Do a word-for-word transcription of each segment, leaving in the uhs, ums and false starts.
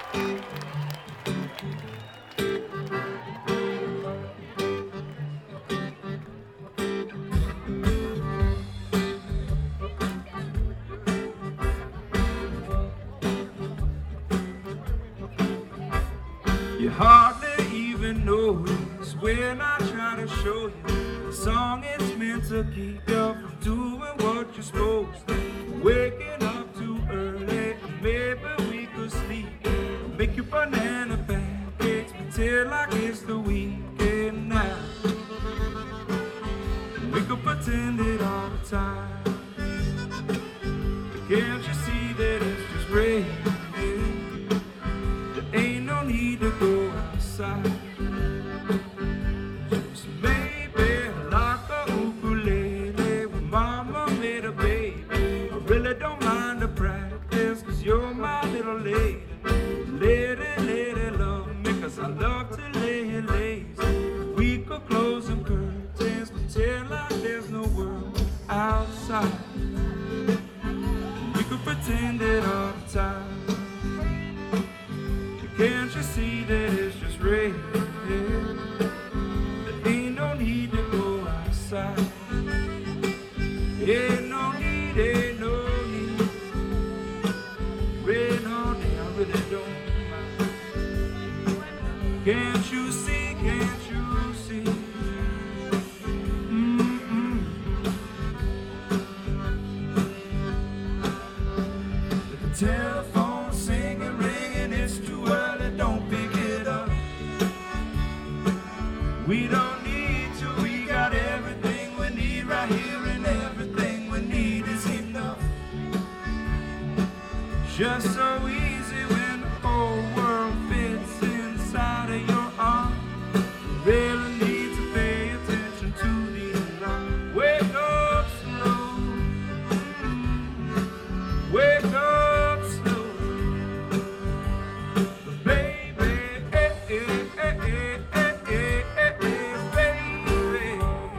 You hardly even notice when I try to show you the song is meant to keep you from doing what you're supposed to. Waking up too early, maybe we could sleep. Make you banana pancakes, pretend like it's the weekend now. We could pretend it all the time. But can't you see that it's just raining? Ain't no need to go outside. Just maybe like a ukulele when mama made a baby. I really don't mind the practice, cause you're my little lady. Lady, lady, love me, cause I love to lay lazy. We could close some curtains, pretend like there's no world outside. We could pretend it all the time. Can't you see that it's just raining? There ain't no need to go outside. Ain't no need, ain't no need. Rain all day, I really don't mind. Can't you see, can't you see? Mm-mm. The telephone singing, ringing, it's too early, don't pick it up. We don't need to, we got everything we need right here, and everything we need is enough. Just so easy when the whole world fits inside of your arm. Really need to pay attention to the alarm. Wake up slow, wake up slow. Baby, eh, eh, eh, eh, eh, eh, eh, baby.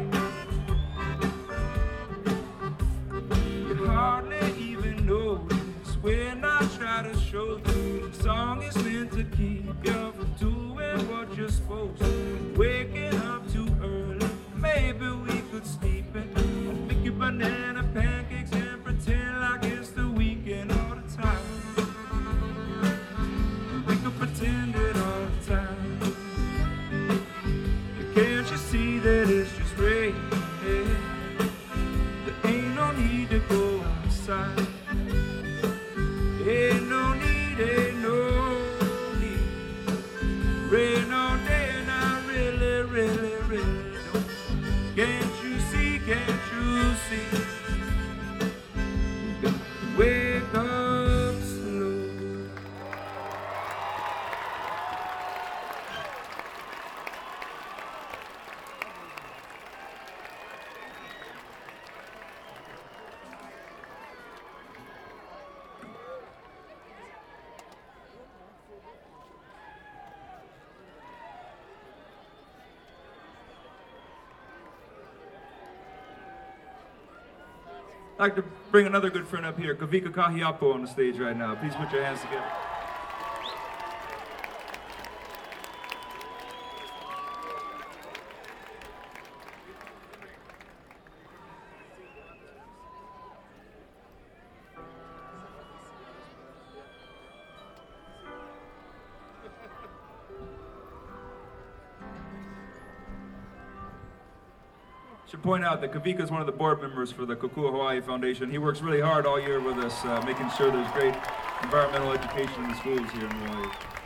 You hardly even notice when I try to show you the song is meant to keep you from doing what you're supposed to. Waking up too early, maybe we could sleep in. I'll make you banana pancakes and pretend like it's the weekend all the time. We could pretend it all the time. Can't you see that it's just raining? There ain't no need to go outside. Ain't no need, ain't no need. Rain all day and I really, really, really don't. Can't you see, can't you see? You gotta wake up slow. I'd like to bring another good friend up here, Kavika Kahiapo, on the stage right now. Please put your hands together. Should point out that Kavika is one of the board members for the Kokua Hawaii Foundation. He works really hard all year with us, uh, making sure there's great environmental education in the schools here in Hawaii.